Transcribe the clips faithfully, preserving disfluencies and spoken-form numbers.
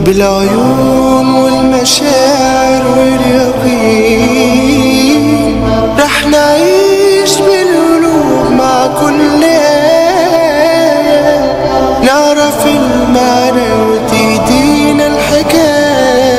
بالعيون والمشاعر واليقين، رح نعيش بالقلوب مع كل آية، نعرف المعنى وتهدينا الحكاية.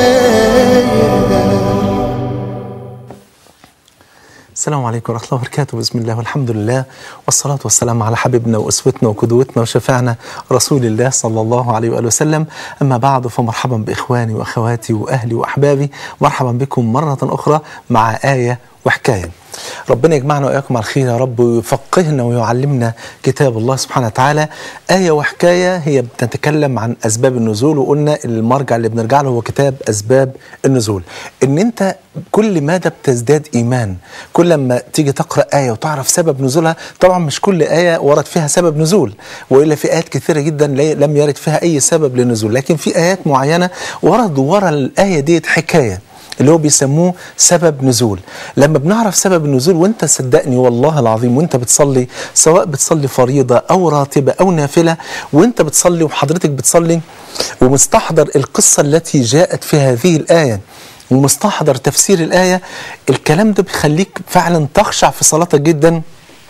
السلام عليكم ورحمة الله وبركاته. بسم الله والحمد لله والصلاة والسلام على حبيبنا وأسوتنا وقدوتنا وشفاعنا رسول الله صلى الله عليه وآله وسلم. أما بعد، فمرحبا بإخواني وأخواتي وأهلي وأحبابي، مرحبا بكم مرة أخرى مع آية وحكاية. ربنا يجمعنا وإياكم على الخير يا رب، ويفقهنا ويعلمنا كتاب الله سبحانه وتعالى. آية وحكاية هي بتتكلم عن أسباب النزول، وقلنا المرجع اللي بنرجع له هو كتاب أسباب النزول. إن أنت كل ماذا بتزداد إيمان، كل ما تيجي تقرأ آية وتعرف سبب نزولها. طبعا مش كل آية ورد فيها سبب نزول، وإلا في آيات كثيرة جدا لم يرد فيها أي سبب للنزول، لكن في آيات معينة ورد ورا الآية ديت حكاية اللي هو بيسموه سبب نزول. لما بنعرف سبب النزول، وانت صدقني والله العظيم وانت بتصلي، سواء بتصلي فريضة أو راتبة أو نافلة، وانت بتصلي وحضرتك بتصلي ومستحضر القصة التي جاءت في هذه الآية ومستحضر تفسير الآية، الكلام ده بيخليك فعلا تخشع في صلاتك جدا،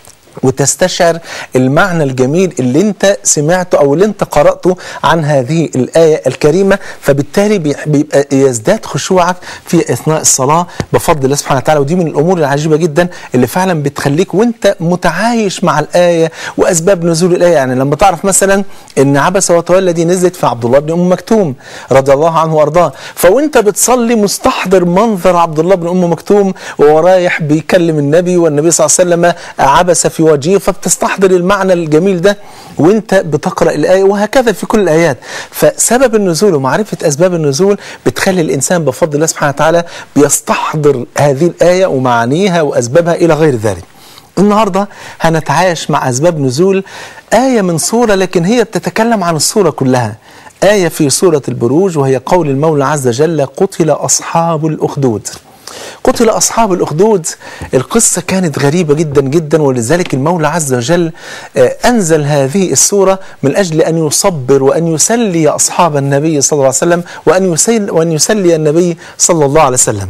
وتستشعر المعنى الجميل اللي انت سمعته او اللي انت قرأته عن هذه الآية الكريمة. فبالتالي بيبقى يزداد خشوعك في اثناء الصلاة بفضل الله سبحانه وتعالى. ودي من الامور العجيبة جدا اللي فعلا بتخليك وانت متعايش مع الآية واسباب نزول الآية. يعني لما تعرف مثلا ان عبس وتولى دي نزلت في عبد الله بن ام مكتوم رضي الله عنه وارضاه، فوانت بتصلي مستحضر منظر عبد الله بن ام مكتوم وهو رايح بيكلم النبي، والنبي صلى الله عليه وسلم عبس في وجهه، فبتستحضر المعنى الجميل ده وانت بتقرأ الآية، وهكذا في كل الآيات. فسبب النزول ومعرفة أسباب النزول بتخلي الإنسان بفضل الله سبحانه وتعالى بيستحضر هذه الآية ومعانيها وأسبابها إلى غير ذلك. النهاردة هنتعايش مع أسباب نزول آية من سورة، لكن هي بتتكلم عن السورة كلها. آية في سورة البروج، وهي قول المولى عز وجل: قتل أصحاب الأخدود. قتل أصحاب الأخدود. القصة كانت غريبة جدا جدا، ولذلك المولى عز وجل أنزل هذه السورة من أجل أن يصبر وأن يسلي أصحاب النبي صلى الله عليه وسلم، وأن يسلي, وأن يسلي النبي صلى الله عليه وسلم.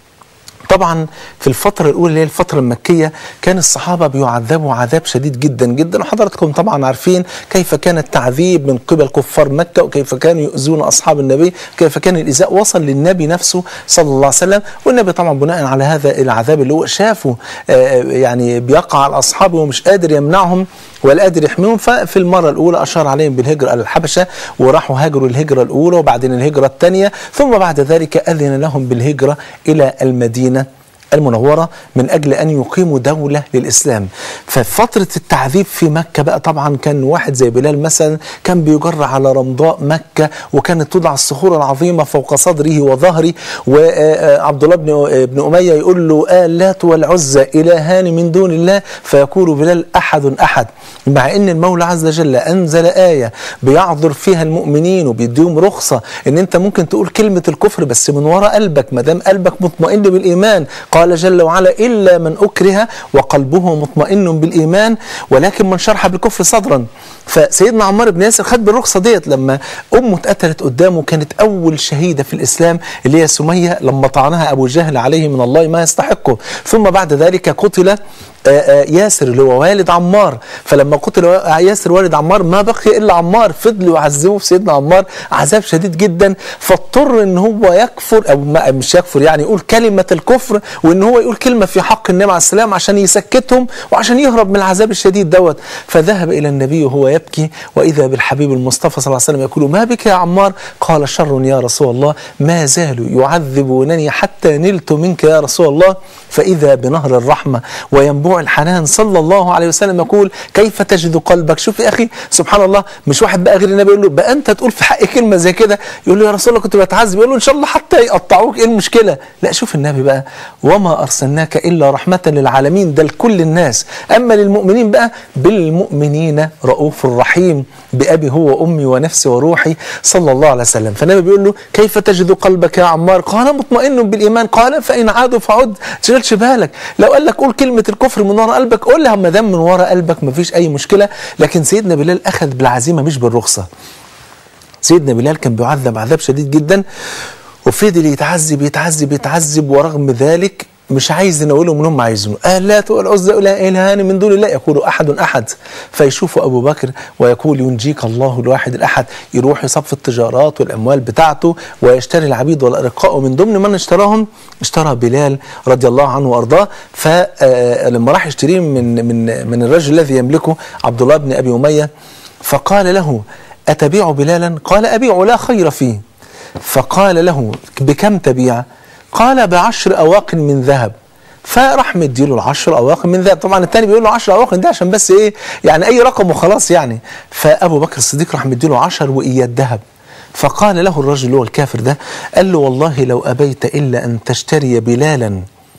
طبعا في الفترة الأولى اللي هي الفترة المكية كان الصحابة بيعذبوا عذاب شديد جدا جدا، وحضراتكم طبعا عارفين كيف كان التعذيب من قبل كفار مكة، وكيف كانوا يؤذون أصحاب النبي، كيف كان الإيذاء وصل للنبي نفسه صلى الله عليه وسلم. والنبي طبعا بناء على هذا العذاب اللي هو شافه يعني بيقع على أصحابه ومش قادر يمنعهم ولا قادر يحميهم، ففي المرة الأولى أشار عليهم بالهجرة إلى الحبشة، وراحوا هاجروا الهجرة الأولى وبعدين الهجرة الثانية، ثم بعد ذلك أذن لهم بالهجرة إلى المدينة المنورة من أجل أن يقيموا دولة للإسلام. ففترة التعذيب في مكة بقى طبعا كان واحد زي بلال مثلا كان بيجر على رمضاء مكة، وكانت توضع الصخور العظيمة فوق صدره وظهره، وعبد الله بن بن أمية يقول له: اللات والعزى إلهان من دون الله، فيقول بلال: أحد أحد. مع أن المولى عز وجل أنزل آية بيعذر فيها المؤمنين وبيديهم رخصة أن أنت ممكن تقول كلمة الكفر بس من وراء قلبك ما دام قلبك مطمئن بالإيمان. قال جل وعلا: إلا من أكره وقلبه مطمئن بالإيمان ولكن من شرح بالكفر صدرا. فسيدنا عمار بن ياسر خد بالرخصة ديت لما أمه اتقتلت قدامه، كانت أول شهيدة في الإسلام اللي هي سمية، لما طعنها أبو جهل عليه من الله ما يستحقه. ثم بعد ذلك قتل ياسر اللي هو والد عمار، فلما قتل ياسر والد عمار ما بقي إلا عمار، فضلوا يعذبوا في سيدنا عمار عذاب شديد جدا، فاضطر ان هو يكفر او مش يكفر يعني يقول كلمة الكفر، وان هو يقول كلمة في حق النبي عليه السلام عشان يسكتهم وعشان يهرب من العذاب الشديد دوت. فذهب إلى النبي وهو يبكي، وإذا بالحبيب المصطفى صلى الله عليه وسلم يقول: ما بك يا عمار؟ قال: شر يا رسول الله، ما زالوا يعذبونني حتى نلت منك يا رسول الله. فإذا بنهر الرحمة وينبوع الحنان صلى الله عليه وسلم يقول: كيف تجد قلبك؟ شوف يا أخي سبحان الله، مش واحد بقى غير النبي يقول له: بقى أنت تقول في حق كلمة زي كده؟ يقول له: يا رسول الله كنت بتعذب. يقول له: إن شاء الله حتى يقطعوك، إيه المشكلة؟ لا، شوف النبي بقى: وما أرسلناك إلا رحمة للعالمين، ده لكل الناس، أما للمؤمنين بقى: بالمؤمنين رؤوف رحيم، بأبي هو وأمي ونفسي وروحي صلى الله عليه وسلم. فالنبي بيقول له: كيف تجد قلبك يا عمار؟ قال: مطمئن بالإيمان. قال: فإن عادوا فعد. تشغلش بالك، لو قال لك قول كلمة الكفر من وراء قلبك قولها، ما دام من وراء قلبك مفيش أي مشكلة. لكن سيدنا بلال أخذ بالعزيمة مش بالرخصة. سيدنا بلال كان بيعذب عذاب شديد جدا، وفضل يتعذب يتعذب يتعذب، ورغم ذلك مش عايز ينولهم من هم عايزينه. اللات والعزى لا إلهان من دون الله، يقول أحد أحد. فيشوف أبو بكر ويقول ينجيك الله الواحد الأحد، يروح يصف التجارات والأموال بتاعته ويشتري العبيد والأرقاء، ومن ضمن من اشتراهم اشترى بلال رضي الله عنه وأرضاه. فلما راح يشتريه من من من الرجل الذي يملكه عبد الله بن أبي أمية، فقال له أتبيع بلالا؟ قال أبيع لا خير فيه. فقال له بكم تبيع؟ قال بعشر أواق من ذهب. فراح مديله العشر أواق من ذهب. طبعا الثاني بيقول له عشر أواق ده عشان بس ايه يعني اي رقم وخلاص يعني. فأبو بكر الصديق راح مديله عشر وإياه ذهب. فقال له الرجل اللي هو الكافر ده، قال له والله لو أبيت إلا أن تشتري بلالا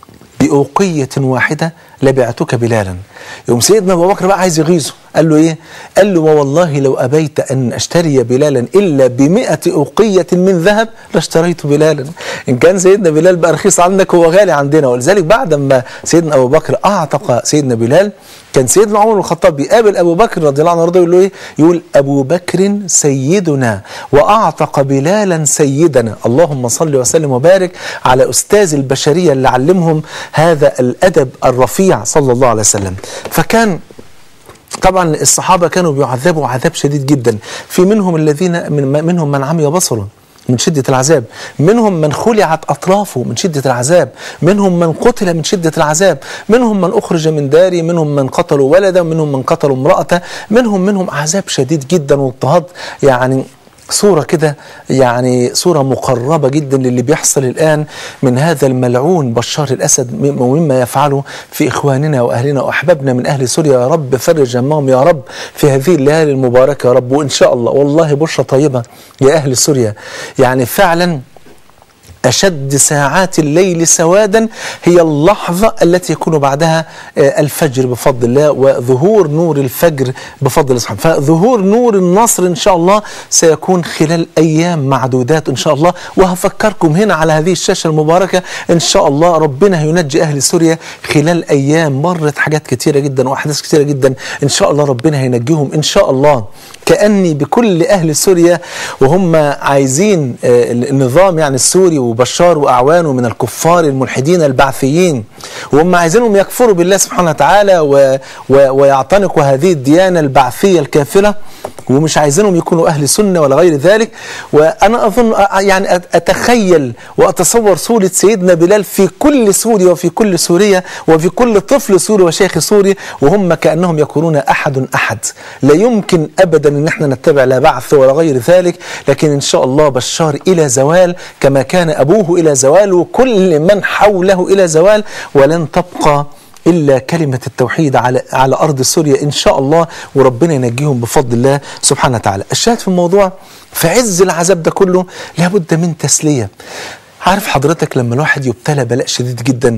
بأوقية واحدة لبعتك بلالا. يوم سيدنا أبو بكر بقى عايز يغيظه، قال له ايه؟ قال له والله لو أبيت أن أشتري بلالا إلا بمئة أوقية من ذهب لاشتريت بلالا. إن كان سيدنا بلال بقى رخيص عندك هو غالي عندنا. ولذلك بعد ما سيدنا أبو بكر أعتق سيدنا بلال، كان سيدنا عمر بن الخطاب بيقابل أبو بكر رضي الله عنه وارضاه يقول له ايه؟ يقول أبو بكر سيدنا وأعتق بلالا سيدنا. اللهم صل وسلم وبارك على أستاذ البشرية اللي علمهم هذا الأدب الرفيع صلى الله عليه وسلم. فكان طبعا الصحابة كانوا بيعذبوا عذاب شديد جدا. في منهم الذين من منهم من عمي بصره من شدة العذاب، منهم من خلعت أطرافه من شدة العذاب، منهم من قتل من شدة العذاب، منهم من أخرج من داره، منهم من قتلوا ولدا، منهم من قتلوا امرأة، منهم منهم عذاب شديد جدا واضطهاد. يعني صورة كده يعني صورة مقربة جدا للي بيحصل الآن من هذا الملعون بشار الأسد ومما يفعله في إخواننا وأهلنا وأحبابنا من أهل سوريا. يا رب فرج همهم يا رب في هذه الليالي المباركة يا رب. وإن شاء الله والله بشرى طيبة يا أهل سوريا، يعني فعلا أشد ساعات الليل سوادا هي اللحظة التي يكون بعدها الفجر بفضل الله وظهور نور الفجر بفضل الله سبحانه. فظهور نور النصر إن شاء الله سيكون خلال أيام معدودات إن شاء الله. وهفكركم هنا على هذه الشاشة المباركة إن شاء الله ربنا هينجي أهل سوريا خلال أيام. مرت حاجات كتيرة جدا وأحداث كتيرة جدا إن شاء الله ربنا هينجيهم إن شاء الله. كأني بكل أهل سوريا وهم عايزين النظام يعني السوري وبشار وأعوانه من الكفار الملحدين البعثيين، وهم عايزينهم يكفروا بالله سبحانه وتعالى و و ويعتنقوا هذه الديانة البعثية الكافرة، ومش عايزينهم يكونوا أهل سنة ولا غير ذلك. وأنا أظن يعني أتخيل وأتصور صورة سيدنا بلال في كل سوريا وفي كل سوريا وفي كل طفل سوري وشيخ سوري وهم كأنهم يقولون أحد أحد. لا يمكن أبدا أن احنا نتبع لا بعث ولا غير ذلك، لكن إن شاء الله بشار إلى زوال كما كان أبوه إلى زوال وكل من حوله إلى زوال، ولن تبقى إلا كلمة التوحيد على على أرض سوريا إن شاء الله، وربنا ينجيهم بفضل الله سبحانه وتعالى. الشاهد في الموضوع في عز العذاب ده كله لابد من تسلية. عارف حضرتك لما الواحد يبتلى بلاء شديد جدا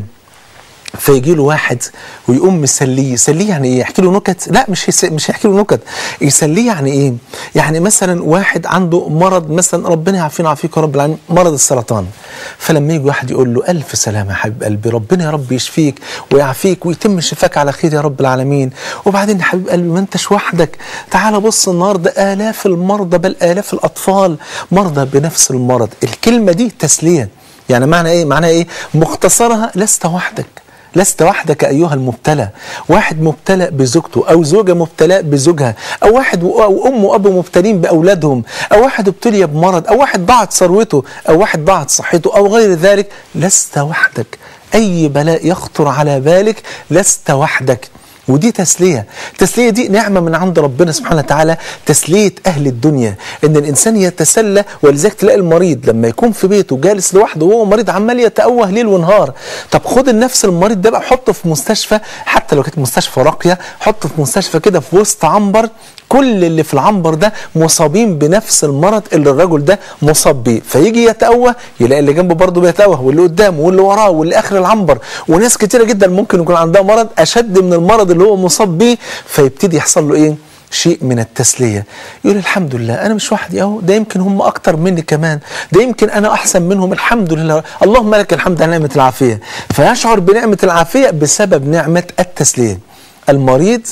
فيجي له واحد ويقوم مسليه. يسليه يعني ايه؟ يحكي له نكت؟ لا مش يس... مش يحكي له نكت. يسليه يعني ايه؟ يعني مثلا واحد عنده مرض مثلا ربنا يعافينا ويعافيك يا رب العالمين، مرض السرطان. فلما يجي واحد يقول له الف سلامه يا حبيب قلبي، ربنا يا رب يشفيك ويعافيك ويتم شفاك على خير يا رب العالمين. وبعدين يا حبيب قلبي ما انتش وحدك، تعال بص النهارده آلاف المرضى بل آلاف الأطفال مرضى بنفس المرض. الكلمة دي تسلية. يعني معنى ايه؟ معنى ايه؟ مختصرها لست وحدك، لست وحدك أيها المبتلى. واحد مبتلى بزوجته أو زوجة مبتلى بزوجها أو واحد وأم وأب مبتلين بأولادهم أو واحد ابتلي بمرض أو واحد ضاعت ثروته أو واحد ضاعت صحته أو غير ذلك. لست وحدك، أي بلاء يخطر على بالك لست وحدك. ودي تسلية. تسلية دي نعمة من عند ربنا سبحانه وتعالى، تسلية أهل الدنيا إن الإنسان يتسلى. ولذلك تلاقي المريض لما يكون في بيته جالس لوحده وهو مريض عمال يتأوه ليل ونهار. طب خد النفس المريض ده بقى حطه في مستشفى، حتى لو كانت مستشفى راقية، حطه في مستشفى كده في وسط عنبر كل اللي في العنبر ده مصابين بنفس المرض اللي الرجل ده مصاب بيه، فيجي يتأوه يلاقي اللي جنبه برضه بيتأوه واللي قدامه واللي وراه واللي آخر العنبر، وناس كتيرة جدا ممكن يكون عندها مرض أشد من المرض اللي هو مصاب بيه، فيبتدي يحصل له إيه؟ شيء من التسلية. يقول الحمد لله أنا مش وحدي أهو، ده يمكن هم أكتر مني كمان، ده يمكن أنا أحسن منهم، الحمد لله اللهم لك الحمد على نعمة العافية. فيشعر بنعمة العافية بسبب نعمة التسلية. المريض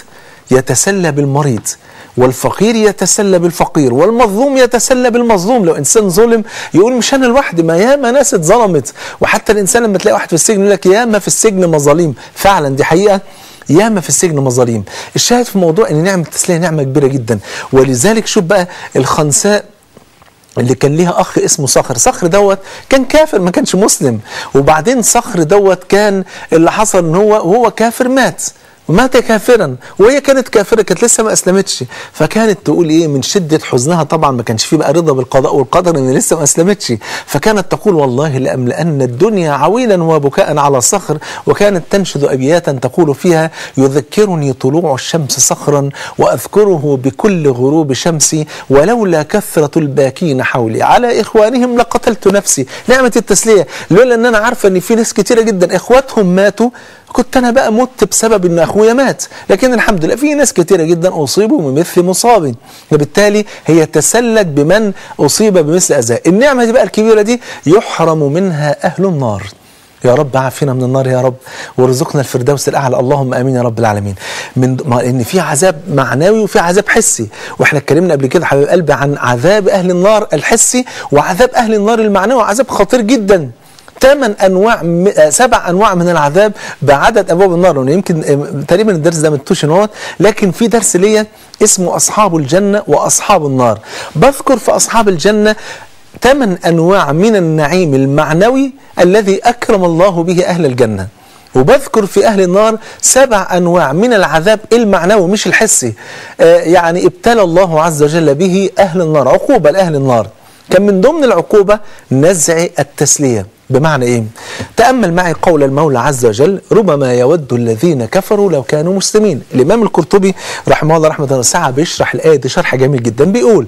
يتسلى بالمريض، والفقير يتسلى بالفقير، والمظلوم يتسلى بالمظلوم. لو انسان ظلم يقول مش انا لوحدي، ما ياما ناس اتظلمت. وحتى الانسان لما تلاقي واحد في السجن يقول لك ياما في السجن مظاليم، فعلا دي حقيقه، ياما في السجن مظاليم. الشاهد في الموضوع ان نعمه التسليه نعمه كبيره جدا. ولذلك شوف بقى الخنساء اللي كان ليها اخ اسمه صخر، صخر دوت كان كافر ما كانش مسلم، وبعدين صخر دوت كان اللي حصل ان هو وهو كافر مات، مات كافرا، وهي كانت كافره، كانت لسه ما اسلمتش. فكانت تقول ايه من شده حزنها، طبعا ما كانش فيه بقى رضا بالقضاء والقدر ان لسه ما اسلمتش، فكانت تقول والله لاملأن الدنيا عويلا وبكاء على صخر. وكانت تنشد ابياتا تقول فيها يذكرني طلوع الشمس صخرا واذكره بكل غروب شمسي، ولولا كثره الباكين حولي على اخوانهم لقتلت نفسي. نعمه التسليه، لولا ان انا عارفه ان في ناس كتيره جدا اخواتهم ماتوا كنت انا بقى مت بسبب ان اخويا مات، لكن الحمد لله في ناس كتيره جدا اصيبوا بمثل مصابي، وبالتالي هي تسلت بمن اصيب بمثل اذاه. النعمه دي بقى الكبيره دي يحرم منها اهل النار. يا رب عافينا من النار يا رب، وارزقنا الفردوس الاعلى، اللهم امين يا رب العالمين. من ما ان في عذاب معنوي وفي عذاب حسي، واحنا اتكلمنا قبل كده حبيب قلبي عن عذاب اهل النار الحسي وعذاب اهل النار المعنوي، عذاب خطير جدا. ثمان انواع سبع انواع من العذاب بعدد ابواب النار. وانا يمكن تقريبا الدرس ده منتوش نوت، لكن في درس ليا اسمه اصحاب الجنه واصحاب النار، بذكر في اصحاب الجنه ثمان انواع من النعيم المعنوي الذي اكرم الله به اهل الجنه، وبذكر في أهل النار سبع أنواع من العذاب المعنوي مش الحسي، آه يعني ابتلى الله عز وجل به أهل النار، عقوبة لأهل النار. كان من ضمن العقوبة نزع التسلية. بمعنى ايه؟ تأمل معي قول المولى عز وجل ربما يود الذين كفروا لو كانوا مسلمين. الإمام القرطبي رحمه الله رحمة واسعة بيشرح الآية دي شرح جميل جدا، بيقول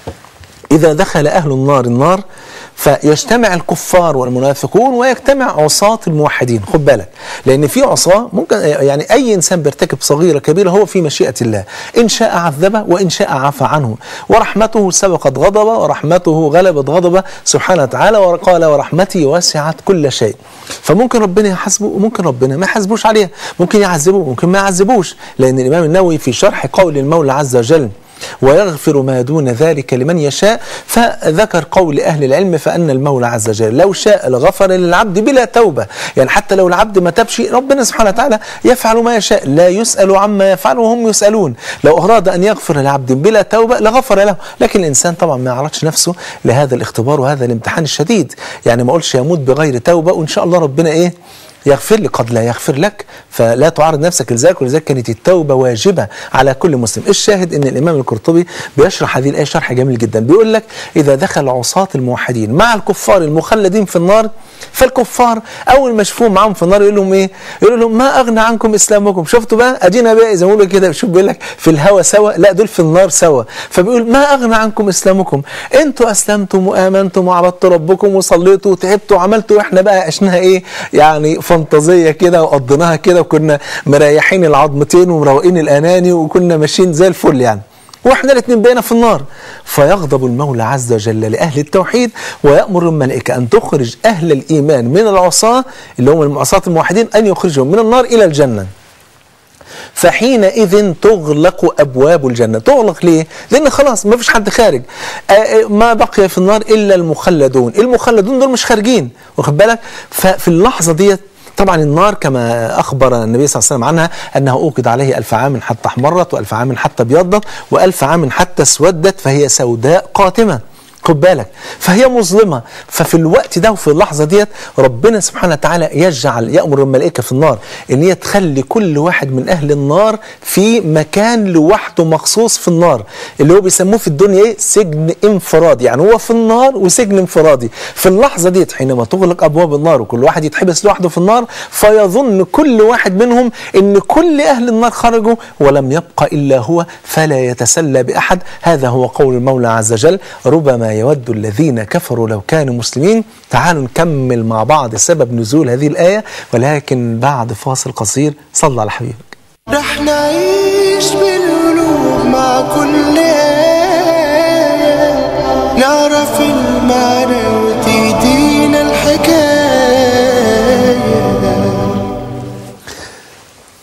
إذا دخل أهل النار النار فيجتمع الكفار والمنافقون ويجتمع عصاة الموحدين. خد بالك، لأن في عصاة ممكن يعني أي إنسان بيرتكب صغيرة كبيرة هو في مشيئة الله، إن شاء عذبه وإن شاء عفى عنه، ورحمته سبقت غضبه ورحمته غلبت غضبه سبحانه وتعالى، وقال ورحمتي وسعت كل شيء. فممكن ربنا يحاسبه وممكن ربنا ما يحاسبوش عليها، ممكن يعذبه وممكن ما يعذبوش، لأن الإمام النووي في شرح قول المولى عز وجل ويغفر ما دون ذلك لمن يشاء فذكر قول أهل العلم فأن المولى عز وجل لو شاء لغفر للعبد بلا توبة. يعني حتى لو العبد ما تبشي ربنا سبحانه وتعالى يفعل ما يشاء، لا يسأل عما يفعل وهم يسألون. لو أراد أن يغفر للعبد بلا توبة لغفر له، لكن الإنسان طبعا ما يعرضش نفسه لهذا الاختبار وهذا الامتحان الشديد. يعني ما قلش يموت بغير توبة وإن شاء الله ربنا إيه يغفر لي، قد لا يغفر لك، فلا تعرض نفسك لذلك. ولذلك كانت التوبة واجبة على كل مسلم. الشاهد ان الامام القرطبي بيشرح هذه الآية شرح جميل جدا، بيقول لك اذا دخل عصاة الموحدين مع الكفار المخلدين في النار، فالكفار اول ما يشوفوهم معاهم في النار يقول لهم ايه؟ يقول لهم ما اغنى عنكم اسلامكم. شفتوا بقى ادينا بقى زي ما بيقولوا كده، شوف بيقول لك في الهوى سوا، لا دول في النار سوا. فبيقول ما اغنى عنكم اسلامكم، انتوا اسلمتم وامنتم وعبدتوا ربكم وصليتوا وتعبتوا وعملتوا، واحنا بقى عشناها ايه يعني فانتازيه كده وقضيناها كده، وكنا مريحين العظمتين ومروقين الاناني وكنا ماشيين زي الفل يعني، واحنا الاثنين بقينا في النار. فيغضب المولى عز وجل لأهل التوحيد ويأمر الملائكة أن تخرج أهل الإيمان من العصاة اللي هم العصاة الموحدين، أن يخرجهم من النار إلى الجنة. فحينئذ تغلق أبواب الجنة. تغلق ليه؟ لأن خلاص ما فيش حد خارج، ما بقي في النار إلا المخلدون. المخلدون دول مش خارجين، واخد بالك؟ ففي اللحظة ديت طبعا النار كما أخبر النبي صلى الله عليه وسلم عنها أنها أوقد عليه ألف عام حتى احمرت وألف عام حتى ابيضت وألف عام حتى اسودت، فهي سوداء قاتمة. خد بالك، فهي مظلمة. ففي الوقت ده وفي اللحظة ديت ربنا سبحانه وتعالى يجعل يأمر الملائكة في النار ان هي تخلي كل واحد من أهل النار في مكان لوحده مخصوص في النار، اللي هو بيسموه في الدنيا ايه؟ سجن انفرادي. يعني هو في النار وسجن انفرادي. في اللحظة ديت حينما تغلق أبواب النار وكل واحد يتحبس لوحده في النار، فيظن كل واحد منهم ان كل أهل النار خرجوا ولم يبقى إلا هو، فلا يتسلى بأحد. هذا هو قول المولى عز وجل ربما يود الذين كفروا لو كانوا مسلمين. تعالوا نكمل مع بعض سبب نزول هذه الآية، ولكن بعد فاصل قصير. صلى على حبيبك. رح نعيش بالقلوب مع كل آية، نعرف المعنى وتهدينا الحكاية.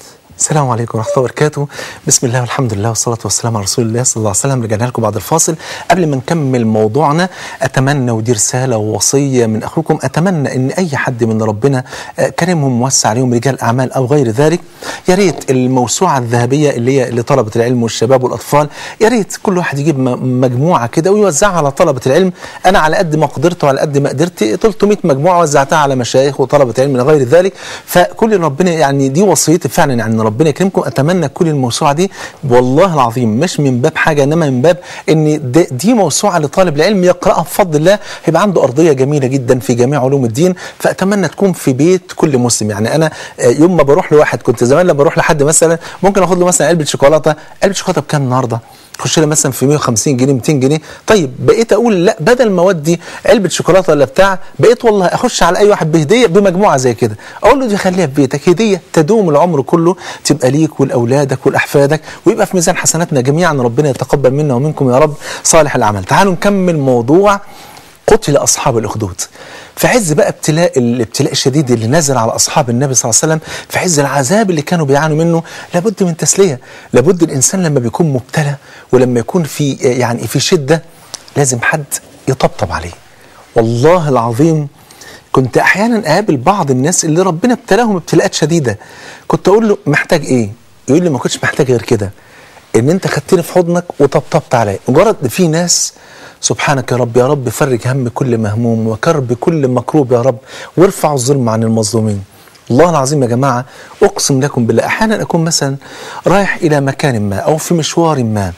السلام عليكم ورحمة الله وبركاته. بسم الله والحمد لله والصلاة والسلام على رسول الله صلى الله عليه وسلم. رجعنا لكم بعد الفاصل. قبل ما نكمل موضوعنا أتمنى، ودي رسالة ووصية من أخوكم، أتمنى أن أي حد من ربنا كرمهم موسع عليهم رجال أعمال أو غير ذلك، يا ريت الموسوعة الذهبية اللي هي لطلبة العلم والشباب والأطفال، يا ريت كل واحد يجيب مجموعة كده ويوزعها على طلبة العلم. أنا على قد ما قدرت وعلى قد ما قدرت ثلاثمائة مجموعة وزعتها على مشايخ وطلبة علم من غير ذلك. فكل ربنا يعني دي وصيتي فعلا، يعني ربنا يكرمكم. اتمنى كل الموسوعه دي والله العظيم مش من باب حاجه، انما من باب ان دي موسوعه لطالب العلم يقراها بفضل الله، هيبقى عنده ارضيه جميله جدا في جميع علوم الدين. فاتمنى تكون في بيت كل مسلم. يعني انا يوم ما بروح لواحد، كنت زمان لما بروح لحد مثلا ممكن اخد له مثلا علبه شوكولاته، علبه شوكولاته بكام النهارده؟ تخش لها مثلا في مئة وخمسين جنيه مئتين جنيه. طيب بقيت اقول لا، بدل ما اودي علبه شوكولاته ولا بتاع، بقيت والله اخش على اي واحد بهديه بمجموعه زي كده، اقول له دي خليها في بيتك، هديه تدوم العمر كله، تبقى ليك ولاولادك ولاحفادك، ويبقى في ميزان حسناتنا جميعا. ربنا يتقبل منا ومنكم يا رب صالح الاعمال. تعالوا نكمل موضوع قتل اصحاب الاخدود. في عز بقى ابتلاء الابتلاء الشديد اللي نزل على اصحاب النبي صلى الله عليه وسلم، في عز العذاب اللي كانوا بيعانوا منه، لابد من تسليه. لابد الانسان لما بيكون مبتلى ولما يكون في يعني في شده لازم حد يطبطب عليه. والله العظيم كنت احيانا اقابل بعض الناس اللي ربنا ابتلاهم ابتلاءات شديده، كنت اقول له محتاج ايه؟ يقول لي ما كنتش محتاج غير كده، ان انت خدتني في حضنك وطبطبت عليا. مجرد في ناس سبحانك يا رب، يا رب فرج هم كل مهموم وكرب كل مكروب يا رب، وارفع الظلم عن المظلومين. الله العظيم يا جماعة أقسم لكم بالله، أحيانا أكون مثلا رايح إلى مكان ما أو في مشوار ما،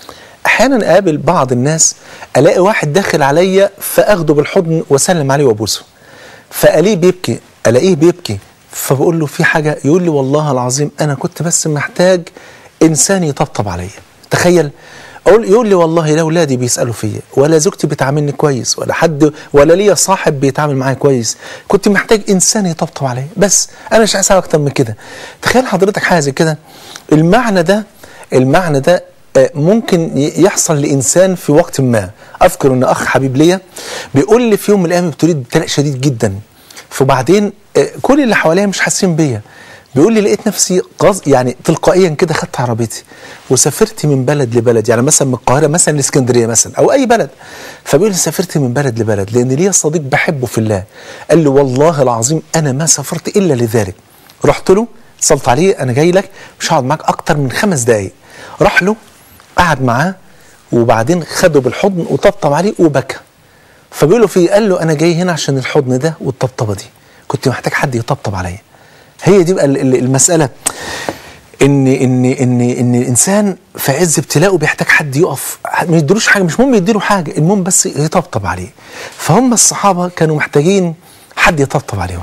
أحيانا أقابل بعض الناس ألاقي واحد داخل عليا فأخده بالحضن وسلم عليه وأبوسه، فألاقيه بيبكي ألاقيه بيبكي فبقول له في حاجة؟ يقول لي والله العظيم أنا كنت بس محتاج إنسان يطبطب عليا. تخيل، أقول يقول لي والله لا أولادي بيسألوا فيا، ولا زوجتي بتعاملني كويس، ولا حد ولا ليا صاحب بيتعامل معايا كويس، كنت محتاج إنسان يطبطب عليا بس، أنا مش عايز أكتر من كده. تخيل حضرتك حاجة زي كده. المعنى ده المعنى ده ممكن يحصل لإنسان في وقت ما. أذكر أن أخ حبيب ليا بيقول لي في يوم من الأيام ابتليت بابتلاء شديد جدا، فبعدين كل اللي حواليا مش حاسين بيا. بيقول لي لقيت نفسي غص يعني تلقائيا كده خدت عربيتي وسافرت من بلد لبلد، يعني مثلا من القاهره مثلا لاسكندريه مثلا او اي بلد. فبيقول لي سافرت من بلد لبلد لان ليا صديق بحبه في الله. قال لي والله العظيم انا ما سافرت الا لذلك. رحت له اتصلت عليه، انا جاي لك مش هقعد معاك اكتر من خمس دقائق. راح له قعد معاه وبعدين خده بالحضن وطبطب عليه وبكى. فبيقول له في قال له انا جاي هنا عشان الحضن ده والطبطبه دي، كنت محتاج حد يطبطب عليا. هي دي بقى المسألة، إن إن إن إن الإنسان في عز ابتلاءه بيحتاج حد يقف، ما يديلوش حاجة، مش مهم يديله حاجة، المهم بس يطبطب عليه. فهم الصحابة كانوا محتاجين حد يطبطب عليهم.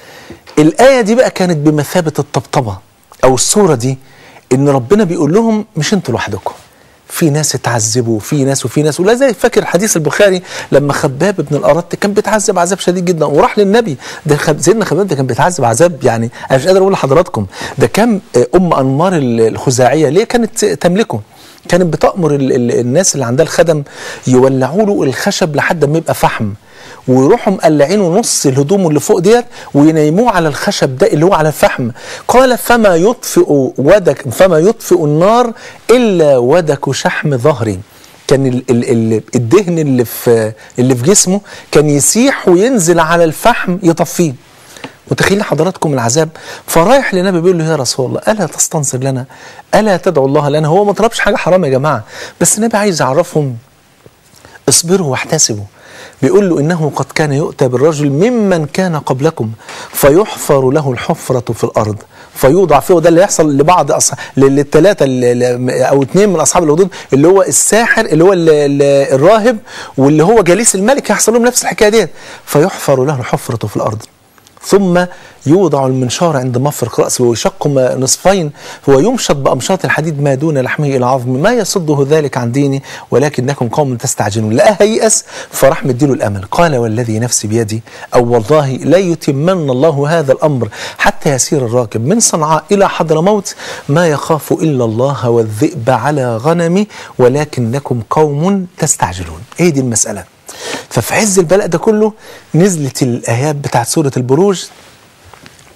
الآية دي بقى كانت بمثابة الطبطبة، أو السورة دي إن ربنا بيقول لهم مش أنتوا لوحدكم، في ناس اتعذبوا، في ناس وفي ناس. ولا زي فاكر حديث البخاري لما خباب بن الأرت كان بيتعذب عذاب شديد جدا وراح للنبي. ده سيدنا خباب ده كان بيتعذب عذاب يعني انا مش قادر اقول لحضراتكم. ده كان ام انمار الخزاعيه ليه كانت تملكه، كانت بتأمر ال ال الناس اللي عندها الخدم يولعوا له الخشب لحد ما يبقى فحم، ويروحوا مقلعينه نص الهدوم اللي فوق ديت وينيموه على الخشب ده اللي هو على الفحم. قال فما يطفئ ودك فما يطفئ النار الا ودك شحم ظهري. كان ال ال ال الدهن اللي في اللي في جسمه كان يسيح وينزل على الفحم يطفيه. متخيلين حضراتكم العذاب؟ فرايح للنبي بيقول له يا رسول الله الا تستنصر لنا؟ الا تدعو الله لنا؟ هو ما طلبش حاجه حرام يا جماعه، بس النبي عايز يعرفهم اصبروا واحتسبوا. بيقول له إنه قد كان يؤتى بالرجل ممن كان قبلكم فيحفر له الحفرة في الأرض فيوضع فيه. وده اللي يحصل لبعض أصحاب للثلاثة أو اثنين من أصحاب الهدود، اللي هو الساحر اللي هو الراهب واللي هو جليس الملك، يحصل لهم نفس الحكاية دي. فيحفر له الحفرة في الأرض ثم يوضع المنشار عند مفرق رأسه ويشق نصفين ويمشط بأمشاط الحديد ما دون لحمه إلى عظم ما يصده ذلك عن ديني ولكنكم قوم تستعجلون. لقاها ييأس فراح مديله الأمل. قال والذي نفسي بيدي أو والله لا يتمن الله هذا الأمر حتى يسير الراكب من صنعاء إلى حضرموت ما يخاف إلا الله والذئب على غنمي ولكنكم قوم تستعجلون. إيه دي المسألة؟ ففي عز البلاء ده كله نزلت الآيات بتاعت سورة البروج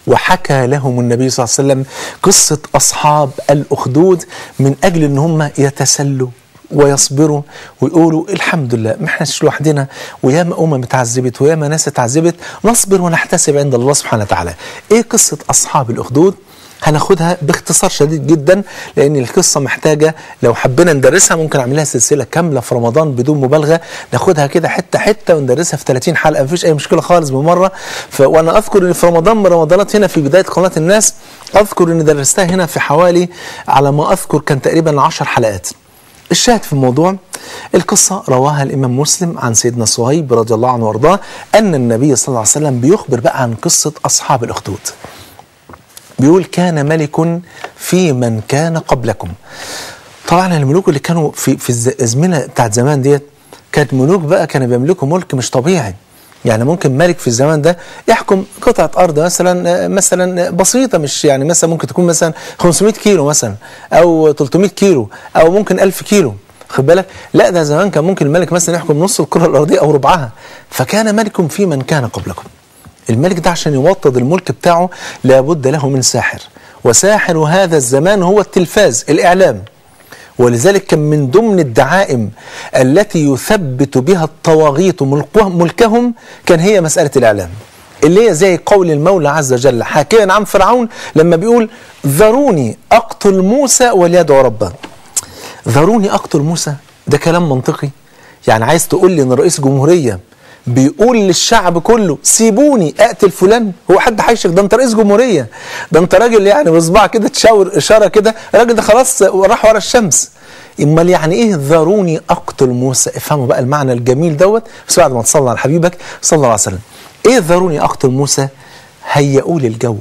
وحكى لهم النبي صلى الله عليه وسلم قصة أصحاب الأخدود من أجل أن هم يتسلوا ويصبروا ويقولوا الحمد لله ما احناش لوحدنا، وياما أمم اتعذبت وياما ناس اتعذبت، نصبر ونحتسب عند الله سبحانه وتعالى. ايه قصة أصحاب الأخدود؟ هناخدها باختصار شديد جدا، لأن القصة محتاجة لو حبينا ندرسها ممكن أعملها سلسلة كاملة في رمضان بدون مبالغة، ناخدها كده حتة حتة وندرسها في ثلاثين حلقة، مفيش أي مشكلة خالص بمرة. وأنا أذكر إن في رمضان من رمضانات هنا في بداية قناة الناس، أذكر إن درستها هنا في حوالي على ما أذكر كان تقريبا عشر حلقات. الشاهد في الموضوع القصة رواها الإمام مسلم عن سيدنا صهيب رضي الله عنه وارضاه أن النبي صلى الله عليه وسلم بيخبر بقى عن قصة أصحاب الأخدود. بيقول كان ملك في من كان قبلكم. طبعا الملوك اللي كانوا في في الازمنه بتاعت زمان ديت كانت ملوك بقى كانوا بيملكوا ملك مش طبيعي. يعني ممكن ملك في الزمان ده يحكم قطعه ارض مثلا مثلا بسيطه، مش يعني مثلا ممكن تكون مثلا خمسمائة كيلو مثلا او ثلاثمائة كيلو او ممكن ألف كيلو، خد بالك؟ لا ده زمان كان ممكن الملك مثلا يحكم نص الكره الارضيه او ربعها. فكان ملك في من كان قبلكم. الملك ده عشان يوطد الملك بتاعه لابد له من ساحر، وساحر هذا الزمان هو التلفاز، الإعلام. ولذلك كان من ضمن الدعائم التي يثبت بها الطواغيت ملكهم كان هي مسألة الإعلام، اللي هي زي قول المولى عز وجل حكيا عن فرعون لما بيقول ذروني أقتل موسى وليدعو ربه. ذروني أقتل موسى، ده كلام منطقي؟ يعني عايز تقول لي إن رئيس جمهورية بيقول للشعب كله سيبوني اقتل فلان؟ هو حد هيشك؟ ده انت رئيس جمهوريه، ده انت راجل يعني بصباع كده تشاور اشاره كده، الراجل ده خلاص راح ورا الشمس. امال يعني ايه ذروني اقتل موسى؟ افهموا بقى المعنى الجميل دوت بس بعد ما تصلي على حبيبك صلى الله عليه وسلم. ايه ذروني اقتل موسى؟ هيئوا لي الجو،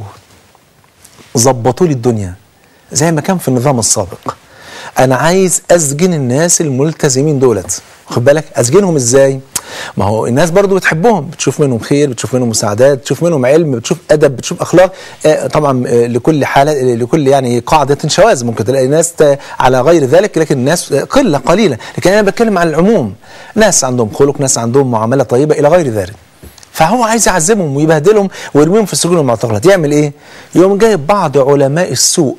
ظبطوا لي الدنيا زي ما كان في النظام السابق. انا عايز اسجن الناس الملتزمين دولت، خد بالك؟ اسجنهم ازاي؟ ما هو الناس برضو بتحبهم، بتشوف منهم خير، بتشوف منهم مساعدات، بتشوف منهم علم، بتشوف ادب، بتشوف اخلاق. آه طبعا آه لكل حاله لكل يعني قاعده شواذ، ممكن تلاقي ناس على غير ذلك، لكن الناس قله قليله، لكن انا بتكلم عن العموم، ناس عندهم خلق، ناس عندهم معامله طيبه الى غير ذلك. فهو عايز يعذبهم ويبهدلهم ويرميهم في السجون والمعتقلات. يعمل ايه؟ يوم جايب بعض علماء السوء،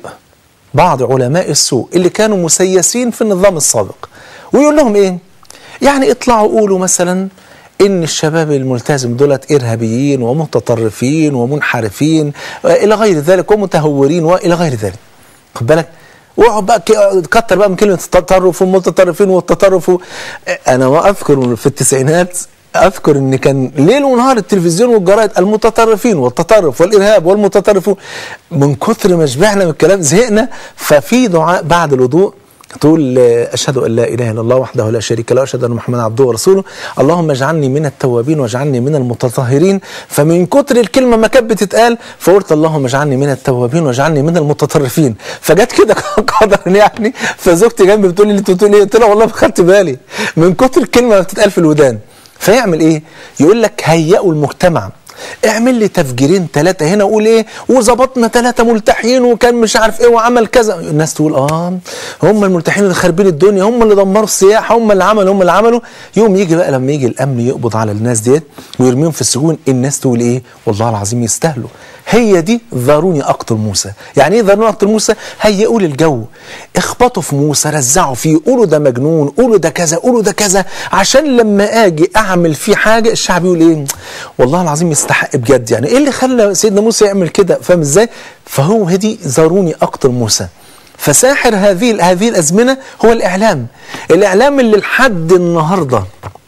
بعض علماء السوء اللي كانوا مسيسين في النظام السابق، ويقول لهم ايه؟ يعني اطلعوا قولوا مثلا ان الشباب الملتزم دولت ارهابيين ومتطرفين ومنحرفين الى غير ذلك ومتهورين والى غير ذلك، خد بالك؟ واقعد بقى كتر بقى من كلمه التطرف والمتطرفين والتطرف. انا ما اذكر في التسعينات اذكر ان كان ليل ونهار التلفزيون والجرايد المتطرفين والتطرف والارهاب والمتطرفون. من كثر ما شبعنا من الكلام زهقنا. ففي دعاء بعد الوضوء تقول أشهد أن لا إله إلا الله وحده لا شريك له وأشهد أن محمدا عبده ورسوله اللهم اجعلني من التوابين واجعلني من المتطهرين. فمن كتر الكلمة ما كانت بتتقال فقلت اللهم اجعلني من التوابين واجعلني من المتطرفين. فجت كده قدرا يعني. فزوجتي جنبي بتقول لي انت بتقول ايه؟ قلت لها والله ما خدت بالي من كتر الكلمة ما بتتقال في الودان. فيعمل ايه؟ يقول لك هيئوا المجتمع، اعمل لي تفجيرين ثلاثة هنا وقول ايه وظبطنا ثلاثة ملتحين وكان مش عارف ايه وعمل كذا. الناس تقول اه هم الملتحين اللي خاربين الدنيا، هم اللي دمروا السياحة، هم اللي عملوا هم اللي عملوا. يوم يجي بقى لما يجي الامن يقبض على الناس ديت ويرميهم في السجون، الناس تقول ايه؟ والله العظيم يستاهلوا. هي دي ذروني اقتل موسى. يعني ايه ذروني اقتل موسى؟ هيئوا لي الجو، اخبطوا في موسى، رزعوا فيه، قولوا ده مجنون، قولوا ده كذا، قولوا ده كذا، عشان لما اجي اعمل فيه حاجه الشعب يقول ايه؟ والله العظيم يستحق بجد. يعني ايه اللي خلى سيدنا موسى يعمل كده؟ فاهم ازاي؟ فهو هدي ذروني اقتل موسى. فساحر هذه هذه الازمنه هو الاعلام، الاعلام اللي لحد النهارده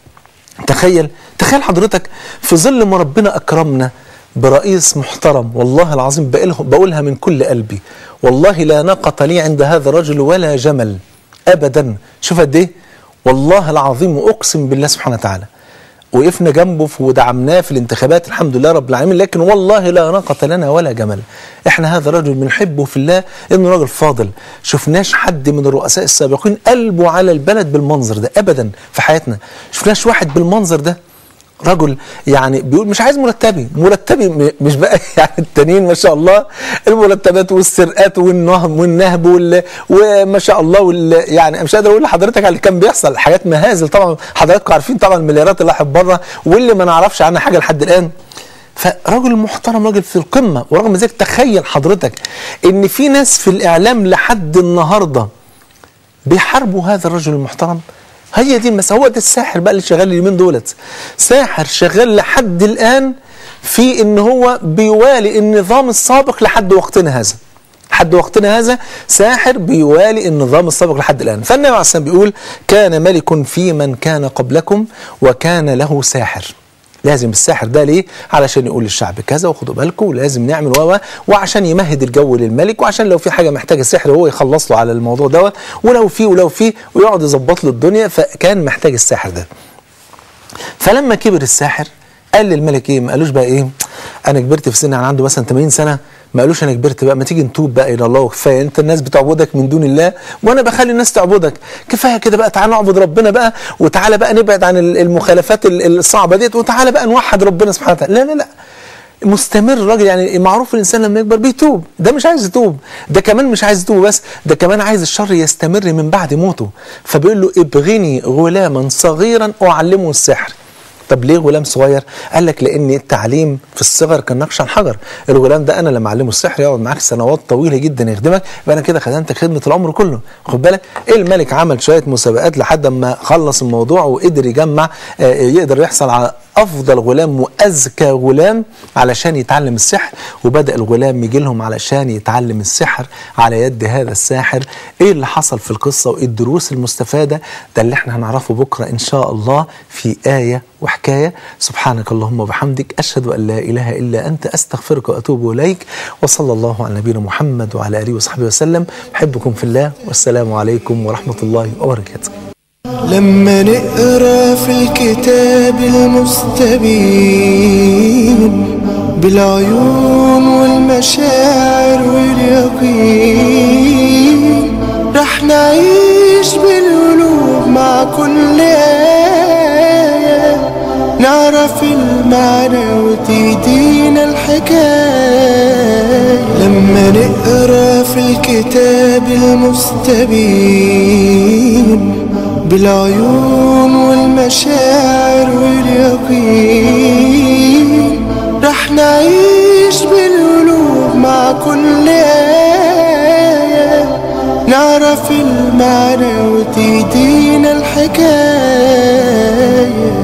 تخيل تخيل حضرتك في ظل ما ربنا اكرمنا برئيس محترم، والله العظيم بقولها من كل قلبي، والله لا ناقة لي عند هذا الرجل ولا جمل ابدا. شوف قد ايه والله العظيم، واقسم بالله سبحانه وتعالى وقفنا جنبه ودعمناه في الانتخابات الحمد لله رب العالمين، لكن والله لا ناقة لنا ولا جمل. احنا هذا الرجل بنحبه في الله انه راجل فاضل. شفناش حد من الرؤساء السابقين قلبه على البلد بالمنظر ده ابدا في حياتنا. شفناش واحد بالمنظر ده، رجل يعني بيقول مش عايز مرتبي، مرتبي مش بقى يعني التانيين ما شاء الله المرتبات والسرقات والنهب والنهب وال وما شاء الله وال يعني مش قادر اقول لحضرتك على اللي كان بيحصل، حاجات مهازل طبعا حضراتكم عارفين طبعا المليارات اللي راحت بره واللي ما نعرفش عنها حاجه لحد الان. فرجل محترم، راجل في القمة. ورغم ذلك تخيل حضرتك ان في ناس في الاعلام لحد النهاردة بيحاربوا هذا الرجل المحترم. هي دي المسألة. هو ده الساحر بقى اللي شغال اليومين دولت، ساحر شغال لحد الآن في ان هو بيوالي النظام السابق لحد وقتنا هذا. لحد وقتنا هذا ساحر بيوالي النظام السابق لحد الآن. فالنبي عليه الصلاة والسلام بيقول كان ملك في من كان قبلكم وكان له ساحر. لازم الساحر ده ليه؟ علشان يقول للشعب كذا وخدوا بالكم ولازم نعمل و وعشان يمهد الجو للملك، وعشان لو في حاجه محتاجه سحر هو يخلص له على الموضوع دوت، ولو في ولو في ويقعد يظبط له الدنيا. فكان محتاج الساحر ده. فلما كبر الساحر قال للملك ايه؟ ما قالوش بقى ايه انا كبرت في سن، انا عنده مثلا ثمانين سنة، ما قالوش انا كبرت بقى، ما تيجي نتوب بقى الى الله وكفايه، انت الناس بتعبدك من دون الله وانا بخلي الناس تعبدك، كفايه كده بقى، تعالى نعبد ربنا بقى، وتعالى بقى نبعد عن المخالفات الصعبه ديت، وتعالى بقى نوحد ربنا سبحانه وتعالى. لا لا لا، مستمر الراجل. يعني معروف الانسان لما يكبر بيتوب، ده مش عايز يتوب، ده كمان مش عايز يتوب بس، ده كمان عايز الشر يستمر من بعد موته. فبيقول له ابغني غلاما صغيرا اعلمه السحر. طب ليه غلام صغير؟ قال لك لان التعليم في الصغر كان نقش على الحجر. الغلام ده انا لما اعلمه السحر يقعد معاك سنوات طويله جدا يخدمك، يبقى انا كده خدمتك خدمه العمر كله. خد بالك الملك عمل شويه مسابقات لحد ما خلص الموضوع وقدر يجمع آه يقدر يحصل على افضل غلام واذكى غلام علشان يتعلم السحر. وبدا الغلام يجي لهم علشان يتعلم السحر على يد هذا الساحر. ايه اللي حصل في القصه وايه الدروس المستفاده؟ ده اللي احنا هنعرفه بكره ان شاء الله في ايه وحكايه. سبحانك اللهم وبحمدك، اشهد ان لا اله الا انت، استغفرك واتوب اليك. وصلى الله على نبينا محمد وعلى اله وصحبه وسلم. احبكم في الله، والسلام عليكم ورحمه الله وبركاته. لما نقرأ في الكتاب المستبين بالعيون والمشاعر واليقين، رح نعيش بالقلوب مع كل آية، نعرف المعنى وتهدينا الحكاية. لما نقرأ في الكتاب المستبين بالعيون والمشاعر واليقين، رح نعيش بالقلوب مع كل آية، نعرف المعنى وتهدينا الحكاية.